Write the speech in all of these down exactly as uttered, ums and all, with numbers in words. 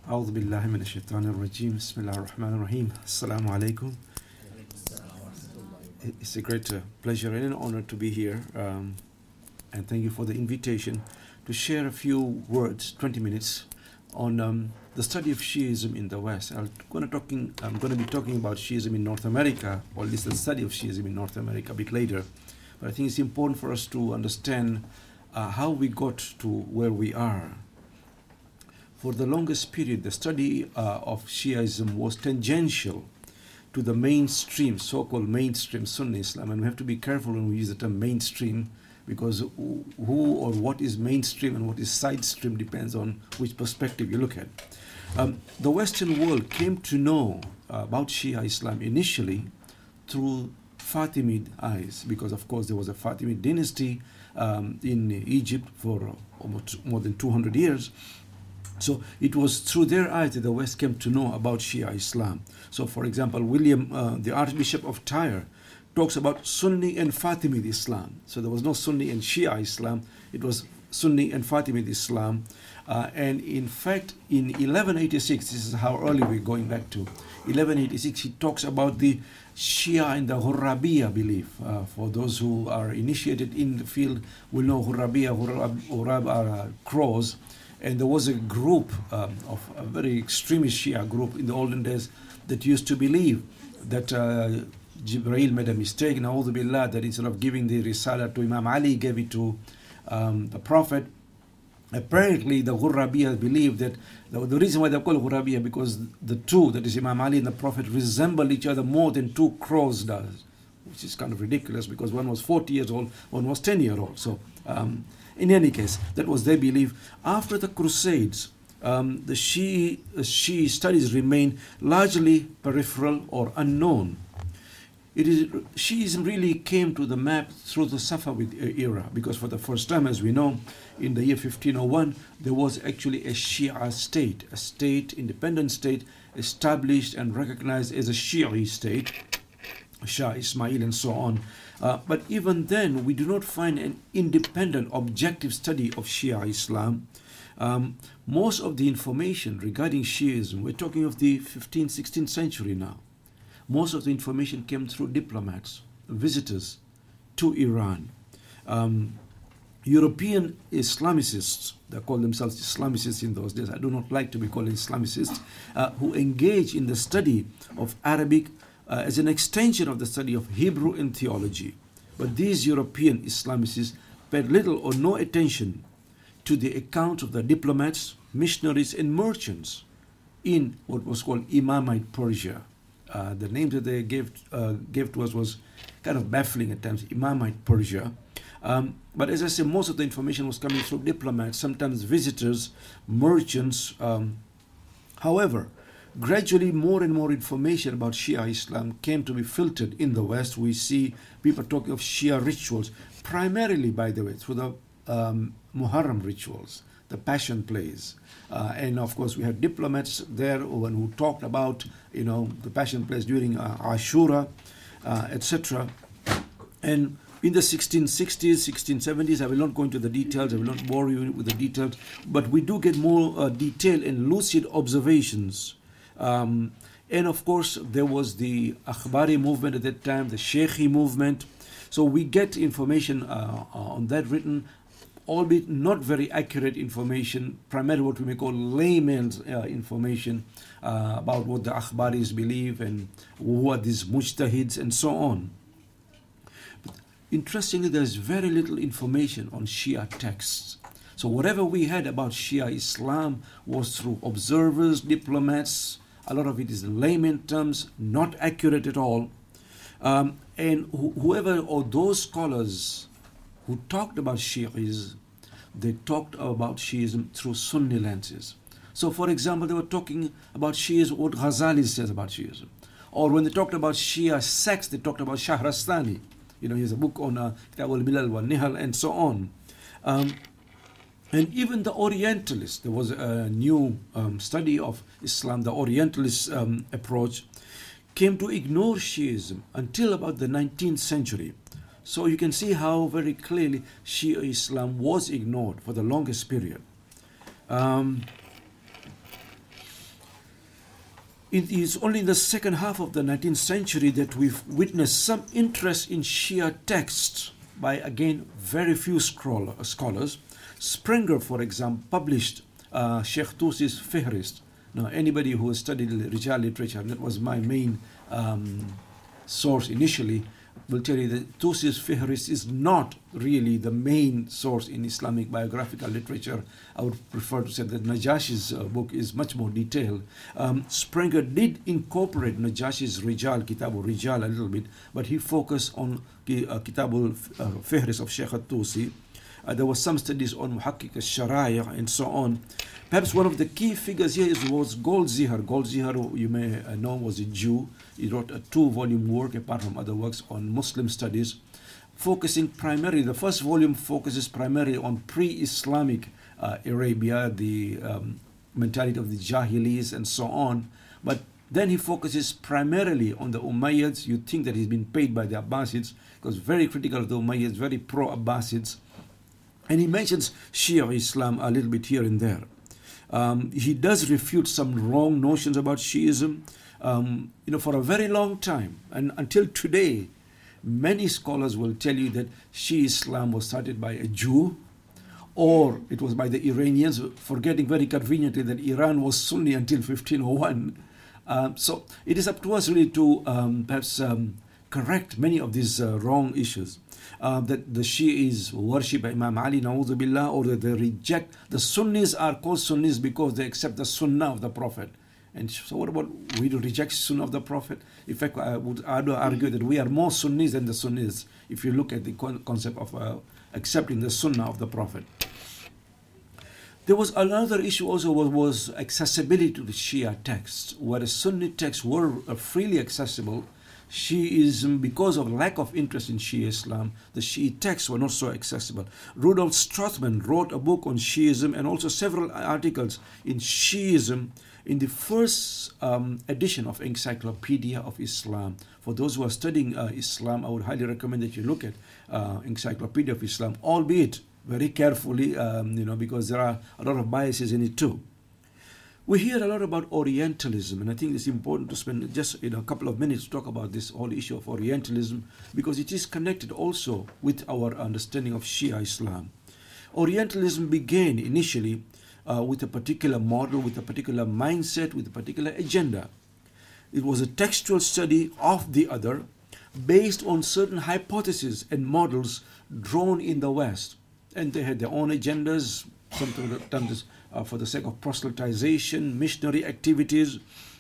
أعوذ بالله من الشيطان الرجيم بسم الله الرحمن الرحيم السلام عليكم. It's a great uh, pleasure and an honor to be here, um, and thank you for the invitation to share a few words, twenty minutes, on um, the study of Shiism in the West. I'm going, to talking, I'm going to be talking about Shiism in North America, or at least the study of Shiism in North America a bit later. But I think it's important for us to understand uh, how we got to where we are. For the longest period, the study uh, of Shiism was tangential to the mainstream, so-called mainstream Sunni Islam. And we have to be careful when we use the term mainstream, because who or what is mainstream and what is side stream depends on which perspective you look at. Um, the Western world came to know uh, about Shia Islam initially through Fatimid eyes, because of course there was a Fatimid dynasty um, in Egypt for almost more than two hundred years. So it was through their eyes that the West came to know about Shia Islam. So for example, William, uh, the Archbishop of Tyre, talks about Sunni and Fatimid Islam. So there was no Sunni and Shia Islam, it was Sunni and Fatimid Islam. Uh, and in fact, in eleven eighty-six, this is how early we're going back to, eleven eighty-six, he talks about the Shia and the Hurrabiya belief. Uh, for those who are initiated in the field will know Hurrabiya, Hurrab, Hurrab are uh, crows. And there was a group um, of a very extremist Shia group in the olden days that used to believe that uh, Jibreel made a mistake, na'udhu billah, that instead of giving the Risala to Imam Ali, he gave it to um, the Prophet. Apparently, the Ghurrabiya believed that the, the reason why they're called Ghurrabiya because the two, that is Imam Ali and the Prophet, resemble each other more than two crows does, which is kind of ridiculous because one was forty years old, one was ten years old. So, um, in any case, that was their belief. After the Crusades, um, the Shia, uh, Shia studies remain largely peripheral or unknown. It is Shiism really came to the map through the Safavid era, because for the first time, as we know, in the year fifteen oh one, there was actually a Shia state, a state, independent state, established and recognized as a Shi'i state, Shah Ismail and so on. Uh, but even then, we do not find an independent, objective study of Shia Islam. Um, most of the information regarding Shiism, we're talking of the fifteenth, sixteenth century now, most of the information came through diplomats, visitors to Iran. Um, European Islamicists, they call themselves Islamicists in those days, I do not like to be called Islamicists, uh, who engage in the study of Arabic Uh, as an extension of the study of Hebrew and theology. But these European Islamicists paid little or no attention to the accounts of the diplomats, missionaries, and merchants in what was called Imamite Persia. Uh, the name that they gave, uh, gave to us was kind of baffling at times, Imamite Persia. Um, but as I said, most of the information was coming through diplomats, sometimes visitors, merchants. Um, however, gradually, more and more information about Shia Islam came to be filtered in the West. We see people talking of Shia rituals, primarily, by the way, through the um, Muharram rituals, the passion plays. Uh, and of course, we had diplomats there who, who talked about, you know, the passion plays during uh, Ashura, uh, et cetera. And in the sixteen sixties, sixteen seventies, I will not go into the details, I will not bore you with the details, but we do get more uh, detailed and lucid observations. Um, and of course, there was the Akhbari movement at that time, the Sheikhi movement. So we get information uh, on that written, albeit not very accurate information, primarily what we may call layman's uh, information uh, about what the Akhbaris believe and who are these mujtahids and so on. But interestingly, there's very little information on Shia texts. So whatever we had about Shia Islam was through observers, diplomats. A lot of it is in layman terms, not accurate at all. Um, and wh- whoever or those scholars who talked about Shi'ism, they talked about Shi'ism through Sunni lenses. So for example, they were talking about Shi'ism, what Ghazali says about Shi'ism. Or when they talked about Shia sects, they talked about Shahrastani. You know, he has a book on uh, Kitab al-Milal wa Nihal and so on. Um, And even the Orientalists, there was a new um, study of Islam, the Orientalist um, approach, came to ignore Shiism until about the nineteenth century. So you can see how very clearly Shia Islam was ignored for the longest period. Um, It is only in the second half of the nineteenth century that we've witnessed some interest in Shia texts by, again, very few scholars. Sprenger, for example, published uh, Sheikh Tusi's Fihrist. Now, anybody who has studied Rijal literature, and that was my main um, source initially, will tell you that Tusi's Fihrist is not really the main source in Islamic biographical literature. I would prefer to say that Najashi's uh, book is much more detailed. Um, Sprenger did incorporate Najashi's Rijal, Kitabul Rijal a little bit, but he focused on uh, Kitabul uh, Fihrist of Sheikh Tusi. Uh, there were some studies on Muhakkik al-Sharaya and so on. Perhaps one of the key figures here is, was Goldziher. Goldziher, you may know, was a Jew. He wrote a two-volume work, apart from other works, on Muslim studies, focusing primarily, the first volume focuses primarily on pre-Islamic uh, Arabia, the um, mentality of the Jahilis and so on. But then he focuses primarily on the Umayyads. You think that he's been paid by the Abbasids, because very critical of the Umayyads, very pro-Abbasids. And he mentions Shia Islam a little bit here and there. Um, he does refute some wrong notions about Shiism. Um, you know, for a very long time, and until today, many scholars will tell you that Shia Islam was started by a Jew, or it was by the Iranians, forgetting very conveniently that Iran was Sunni until fifteen oh one. Um, so it is up to us really to um, perhaps um, correct many of these uh, wrong issues. Uh, that the Shi'is worship Imam Ali, na'udhu billah, or that they reject. The Sunnis are called Sunnis because they accept the Sunnah of the Prophet. And so what about we do reject Sunnah of the Prophet? In fact, I would argue that we are more Sunnis than the Sunnis if you look at the concept of uh, accepting the Sunnah of the Prophet. There was another issue also was, was accessibility to the Shia texts. Whereas Sunni texts were uh, freely accessible, Shiism, because of lack of interest in Shia Islam, the Shia texts were not so accessible. Rudolf Strothmann wrote a book on Shiism and also several articles in Shiism in the first um, edition of Encyclopedia of Islam. For those who are studying uh, Islam, I would highly recommend that you look at uh, Encyclopedia of Islam, albeit very carefully, um, you know, because there are a lot of biases in it too. We hear a lot about Orientalism, and I think it's important to spend just you know, a couple of minutes to talk about this whole issue of Orientalism, because it is connected also with our understanding of Shia Islam. Orientalism began initially uh, with a particular model, with a particular mindset, with a particular agenda. It was a textual study of the other based on certain hypotheses and models drawn in the West. And they had their own agendas, sometimes uh, for the sake of proselytization, missionary activities,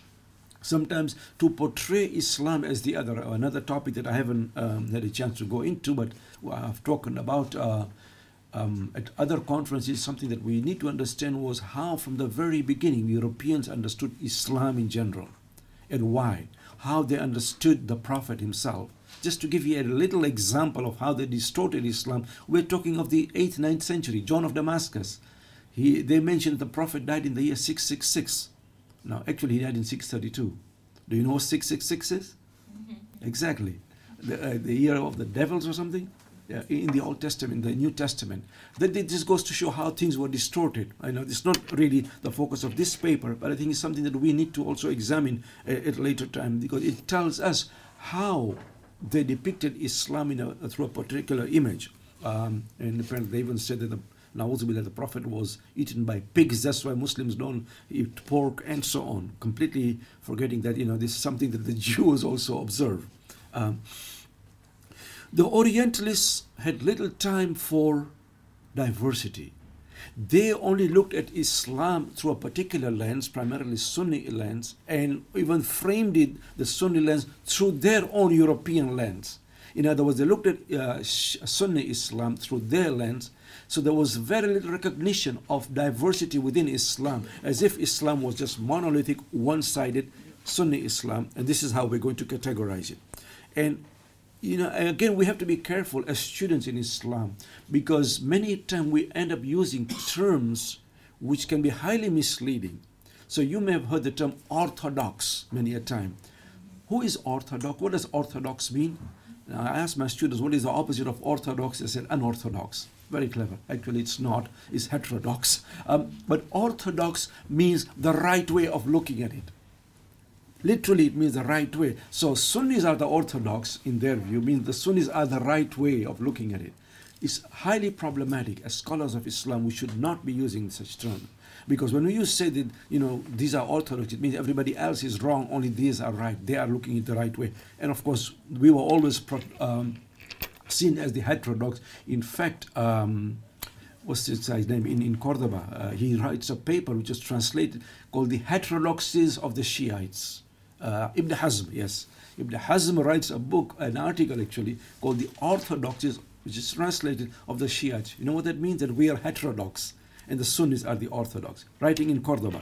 sometimes to portray Islam as the other. Another topic that I haven't um, had a chance to go into, but I've talked about uh, um, at other conferences, something that we need to understand was how from the very beginning Europeans understood Islam in general and why, how they understood the Prophet himself. Just to give you a little example of how they distorted Islam, we're talking of the eighth, ninth century, John of Damascus. He, they mentioned the Prophet died in the year six sixty-six. Now, actually, he died in six thirty-two. Do you know what six six six is? Mm-hmm. Exactly. The, uh, the year of the devils or something? Yeah, in the Old Testament, the New Testament. That this goes to show how things were distorted. I know it's not really the focus of this paper, but I think it's something that we need to also examine uh, at a later time, because it tells us how they depicted Islam in a, through a particular image. Um, and apparently they even said that the Na'udzubillah, the Prophet was eaten by pigs, that's why Muslims don't eat pork, and so on. Completely forgetting that, you know, this is something that the Jews also observe. Um, the Orientalists had little time for diversity. They only looked at Islam through a particular lens, primarily Sunni lens, and even framed it, the Sunni lens, through their own European lens. In other words, they looked at uh, Sunni Islam through their lens, so there was very little recognition of diversity within Islam, as if Islam was just monolithic, one-sided Sunni Islam, and this is how we're going to categorize it. And you know, again, we have to be careful as students in Islam, because many times we end up using terms which can be highly misleading. So you may have heard the term orthodox many a time. Who is orthodox? What does orthodox mean? Now, I asked my students, what is the opposite of orthodox? They said unorthodox. Very clever. Actually, it's not. It's heterodox. Um, but orthodox means the right way of looking at it. Literally, it means the right way. So Sunnis are the orthodox in their view, means the Sunnis are the right way of looking at it. It's highly problematic. As scholars of Islam, we should not be using such terms. Because when you say that, you know, these are orthodox, it means everybody else is wrong, only these are right. They are looking at the right way. And of course, we were always pro- um, seen as the heterodox. In fact, um, what's his name, in, in Cordoba, uh, he writes a paper which is translated called The Heterodoxies of the Shiites. Uh, Ibn Hazm, yes. Ibn Hazm writes a book, an article actually, called The Orthodoxies, which is translated, of the Shiites. You know what that means? That we are heterodox and the Sunnis are the orthodox, writing in Cordoba.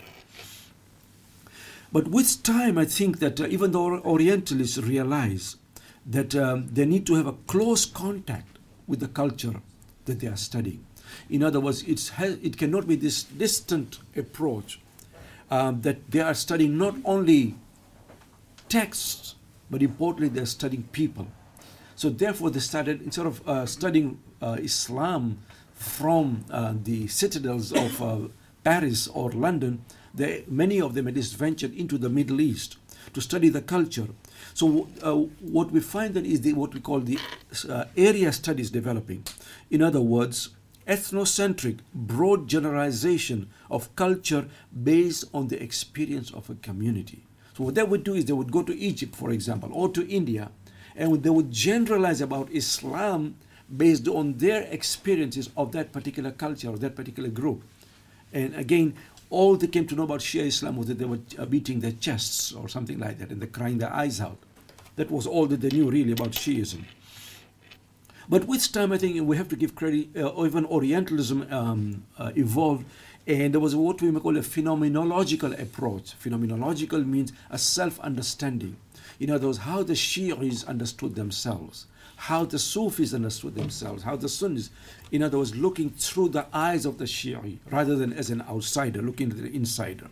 But with time, I think that uh, even the Orientalists realize that um, they need to have a close contact with the culture that they are studying. In other words, it's, it cannot be this distant approach um, that they are studying not only texts, but importantly, they're studying people. So therefore, they started, instead of uh, studying uh, Islam from uh, the citadels of uh, Paris or London, they, many of them at least ventured into the Middle East to study the culture. So uh, what we find then is the, what we call the uh, area studies developing. In other words, ethnocentric, broad generalization of culture based on the experience of a community. So what they would do is they would go to Egypt, for example, or to India, and they would generalize about Islam based on their experiences of that particular culture or that particular group. And again, all they came to know about Shia Islam was that they were beating their chests or something like that, and they're crying their eyes out. That was all that they knew really about Shiism. But with time, I think we have to give credit, uh, even Orientalism um, uh, evolved, and there was what we may call a phenomenological approach. Phenomenological means a self-understanding. In other words, how the Shi'is understood themselves, how the Sufis understood themselves, how the Sunnis, in other words, looking through the eyes of the Shi'i rather than as an outsider, looking at the insider.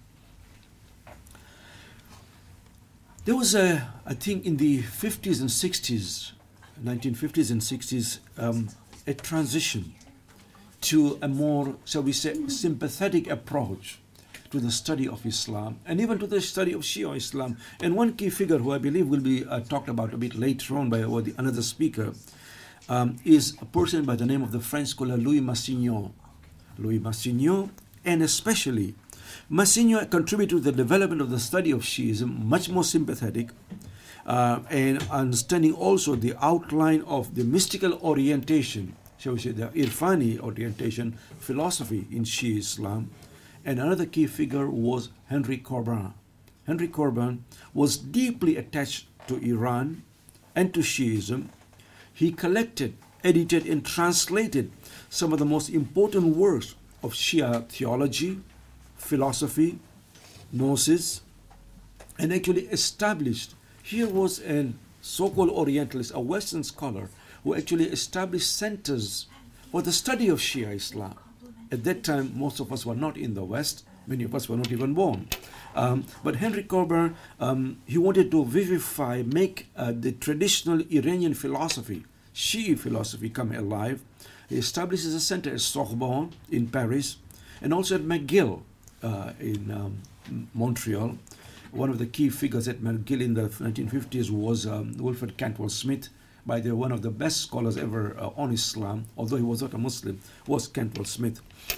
There was a, I think in the fifties and sixties, nineteen fifties and sixties, um, a transition to a more, shall we say, sympathetic approach to the study of Islam and even to the study of Shia Islam. And one key figure who I believe will be uh, talked about a bit later on by the, another speaker um, is a person by the name of the French scholar Louis Massignon. Louis Massignon, and especially Massignon contributed to the development of the study of Shiism, much more sympathetic, uh, and understanding also the outline of the mystical orientation, shall we say, the Irfani orientation philosophy in Shia Islam. And another key figure was Henry Corbin. Henry Corbin was deeply attached to Iran and to Shiism. He collected, edited, and translated some of the most important works of Shia theology, philosophy, gnosis, and actually established, here was a so-called Orientalist, a Western scholar, who actually established centers for the study of Shia Islam. At that time, most of us were not in the West. Many of us were not even born. Um, but Henry Corbin, um, he wanted to vivify, make uh, the traditional Iranian philosophy, Shi'i philosophy, come alive. He establishes a center at Sorbonne in Paris, and also at McGill uh, in um, Montreal. One of the key figures at McGill in the nineteen fifties was um, Wilfred Cantwell Smith, by the one of the best scholars ever uh, on Islam, although he was not a Muslim, was Cantwell Smith.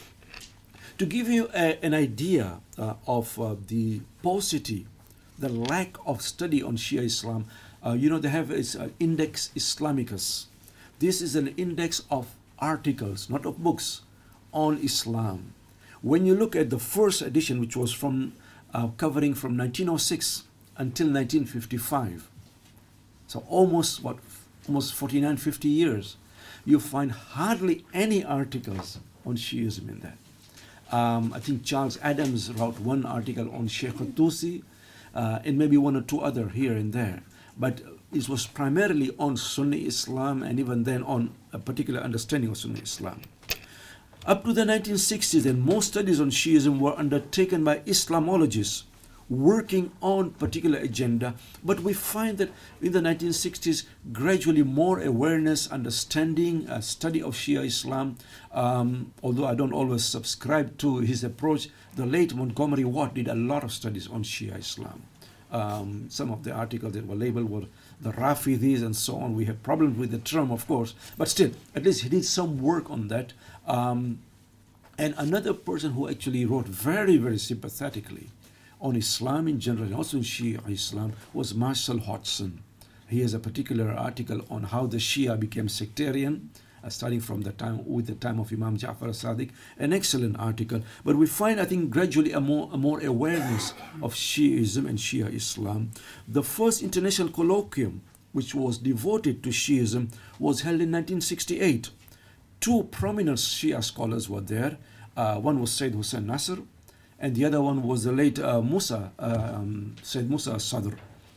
To give you a, an idea uh, of uh, the paucity, the lack of study on Shia Islam, uh, you know, they have this uh, Index Islamicus. This is an index of articles, not of books, on Islam. When you look at the first edition, which was from uh, covering from nineteen oh six until nineteen fifty-five, so almost what almost forty-nine, fifty years, you find hardly any articles on Shiism in that. Um, I think Charles Adams wrote one article on Sheikh Tusi, uh, and maybe one or two other here and there. But it was primarily on Sunni Islam, and even then on a particular understanding of Sunni Islam. Up to the nineteen sixties, and most studies on Shiism were undertaken by Islamologists working on particular agenda, but we find that in the nineteen sixties, gradually more awareness, understanding, uh, study of Shia Islam, um, although I don't always subscribe to his approach. The late Montgomery Watt did a lot of studies on Shia Islam. Um, some of the articles that were labeled were the Rafidis and so on. We have problems with the term, of course, but still, at least he did some work on that. Um, and another person who actually wrote very, very sympathetically on Islam in general, and also in Shia Islam, was Marshall Hodgson. He has a particular article on how the Shia became sectarian, uh, starting from the time with the time of Imam Ja'far as-Sadiq. An excellent article. But we find, I think, gradually a more, a more awareness of Shiism and Shia Islam. The first international colloquium, which was devoted to Shiism, was held in nineteen sixty-eight. Two prominent Shia scholars were there. Uh, one was Sayyid Hussein Nasr, and the other one was the late uh, Musa, um, Sayyid Musa Sadr.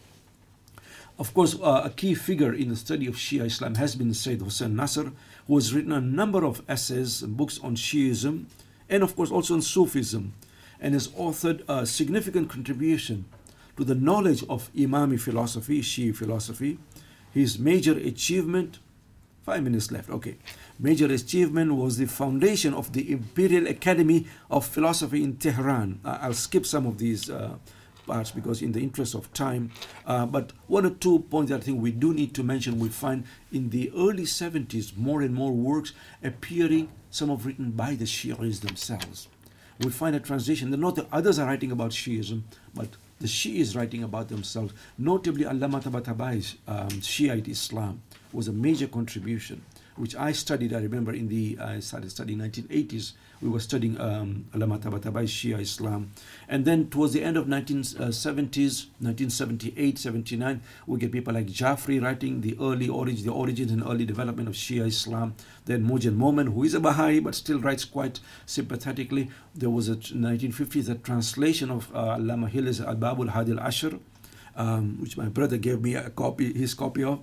Of course, uh, a key figure in the study of Shia Islam has been Sayyid Hussein Nasr, who has written a number of essays and books on Shiism, and of course also on Sufism, and has authored a significant contribution to the knowledge of Imami philosophy, Shia philosophy. His major achievement, five minutes left, okay. Major achievement was the foundation of the Imperial Academy of Philosophy in Tehran. Uh, I'll skip some of these uh, parts because in the interest of time, uh, but one or two points that I think we do need to mention. We find in the early seventies more and more works appearing, some of written by the Shi'is themselves. We find a transition. Not that others are writing about Shi'ism, but the Shi'is writing about themselves. Notably, Allama Tabatabai's um, Shiite Islam was a major contribution, which I studied. I remember in the, I started studying nineteen eighties, we were studying um, Allama Tabatabai's Shia Islam. And then towards the end of nineteen seventies, nineteen seventy-eight, seventy-nine, we get people like Jafri writing the early origin, the origins and early development of Shia Islam. Then Mojan Momen, who is a Baha'i but still writes quite sympathetically. There was a nineteen fifties, a translation of uh, Allama Hilli's Al-Bab al-Hadi al-Ashr, um, which my brother gave me a copy, his copy of.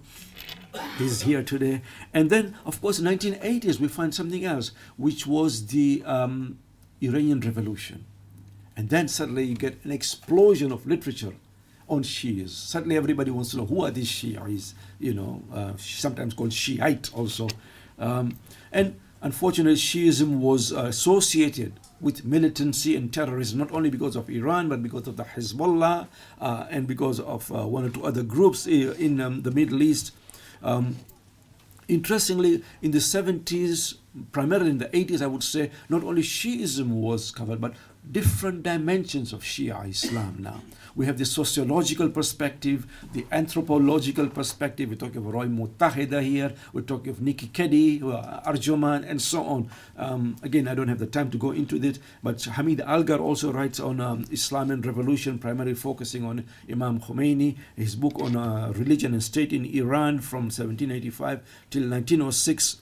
He's here today. And then, of course, in nineteen eighties, we find something else, which was the um, Iranian Revolution. And then suddenly you get an explosion of literature on Shias. Suddenly everybody wants to know, who are these Shias? You know, uh, sometimes called Shiite also. Um, and unfortunately, Shiism was uh, associated with militancy and terrorism, not only because of Iran, but because of the Hezbollah uh, and because of uh, one or two other groups in um, the Middle East. Um, interestingly, in the seventies, primarily in the eighties, I would say, not only Shiism was covered, but different dimensions of Shia Islam now. We have the sociological perspective, the anthropological perspective. We talk of Roy Mutahida here. We talk of Nikki Keddie, uh, Arjuman, and so on. Um, again, I don't have the time to go into it, but Hamid Algar also writes on um, Islam and revolution, primarily focusing on Imam Khomeini. His book on uh, religion and state in Iran from seventeen eighty-five till nineteen oh six.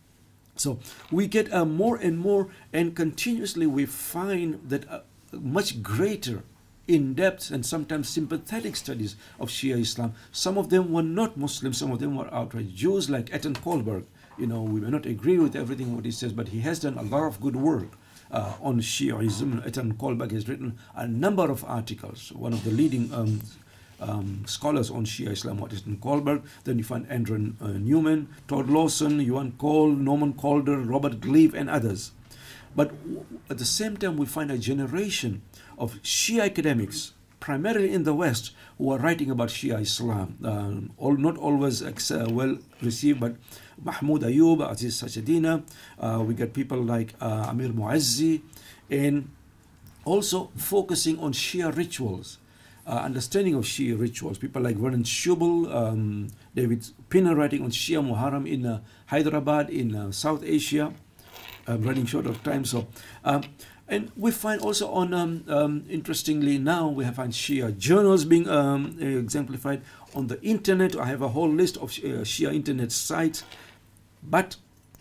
So we get uh, more and more, and continuously we find that uh, much greater in-depth and sometimes sympathetic studies of Shia Islam. Some of them were not Muslims, some of them were outright Jews, like Etan Kohlberg. You know, we may not agree with everything what he says, but he has done a lot of good work uh, on Shiaism. Etan Kohlberg has written a number of articles. One of the leading um, Um, scholars on Shia Islam, Etan Kohlberg. Then you find Andrew uh, Newman, Todd Lawson, Yuan Cole, Norman Calder, Robert Gleave, and others. But w- at the same time, we find a generation of Shia academics, primarily in the West, who are writing about Shia Islam. Um, all, not always ex- uh, well received, but Mahmoud Ayub, Aziz Sajadina, uh, we get people like uh, Amir Muazzi, and also focusing on Shia rituals. Uh, understanding of Shia rituals. People like Vernon Schubel, um, David Pinner writing on Shia Muharram in uh, Hyderabad in uh, South Asia. I'm running short of time, so um, and we find also on um, um, interestingly now we have find Shia journals being um, exemplified on the internet. I have a whole list of uh, Shia internet sites. But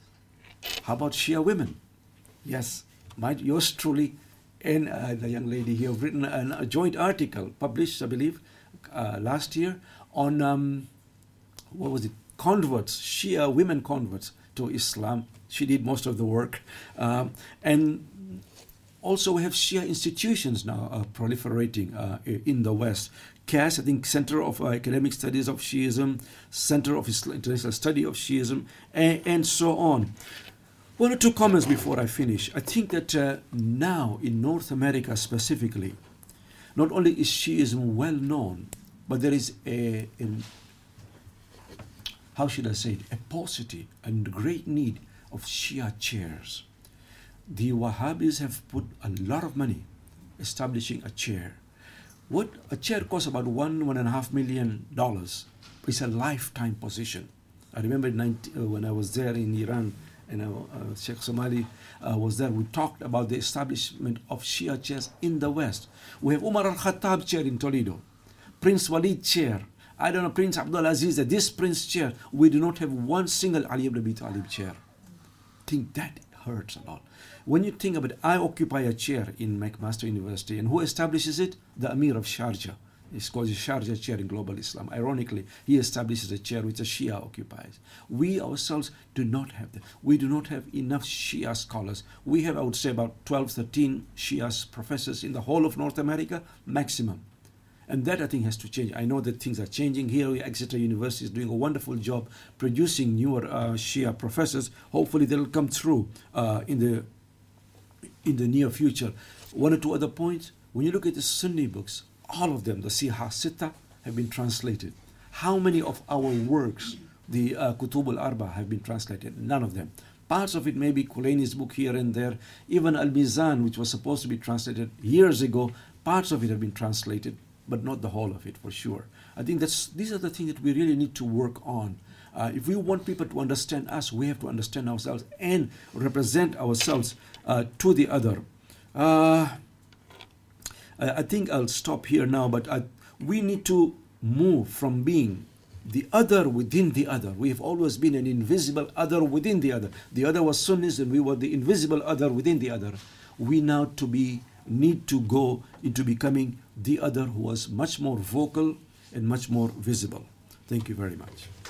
how about Shia women? Yes, my yours truly and uh, the young lady here have written an, a joint article published, I believe, uh, last year on, um, what was it, converts, Shia women converts to Islam. She did most of the work. Um, and also we have Shia institutions now uh, proliferating uh, in the West. C A S, I think, Center of uh, Academic Studies of Shiism, Center of Islam, International Study of Shiism, and, and so on. One or two comments before I finish. I think that uh, now in North America specifically, Not only is Shiism well known, but there is a, a how should I say it, a paucity and great need of Shia chairs. The Wahhabis have put a lot of money establishing a chair. What a chair costs about one, one and a half million dollars. It's a lifetime position. I remember ninety, uh, when I was there in Iran, and uh, uh, Sheikh Somali uh, was there, we talked about the establishment of Shia chairs in the West. We have Umar al-Khattab chair in Toledo, Prince Walid chair, I don't know, Prince Abdul Aziz, this Prince chair. We do not have one single Ali ibn Abi Talib chair. I think that hurts a lot. When you think about it, I occupy a chair in McMaster University, and who establishes it? The Amir of Sharjah. It's called the Sharjah chair in Global Islam. Ironically, he establishes a chair which a Shia occupies. We ourselves do not have that. We do not have enough Shia scholars. We have, I would say, about twelve, thirteen Shia professors in the whole of North America, maximum. And that, I think, has to change. I know that things are changing. Here, Exeter University is doing a wonderful job producing newer uh, Shia professors. Hopefully, they'll come through uh, in the in the near future. One or two other points. When you look at the Sunni books, all of them, the Siha Sitta, have been translated. How many of our works, the uh, Kutub al-Arba, have been translated? None of them. Parts of it may be Kulaini's book here and there. Even Al-Mizan, which was supposed to be translated years ago, parts of it have been translated, but not the whole of it, for sure. I think that's these are the things that we really need to work on. Uh, if we want people to understand us, we have to understand ourselves and represent ourselves uh, to the other. Uh, I think I'll stop here now, but I, we need to move from being the other within the other. We have always been an invisible other within the other. The other was Sunnis, and we were the invisible other within the other. We now to be need to go into becoming the other who was much more vocal and much more visible. Thank you very much.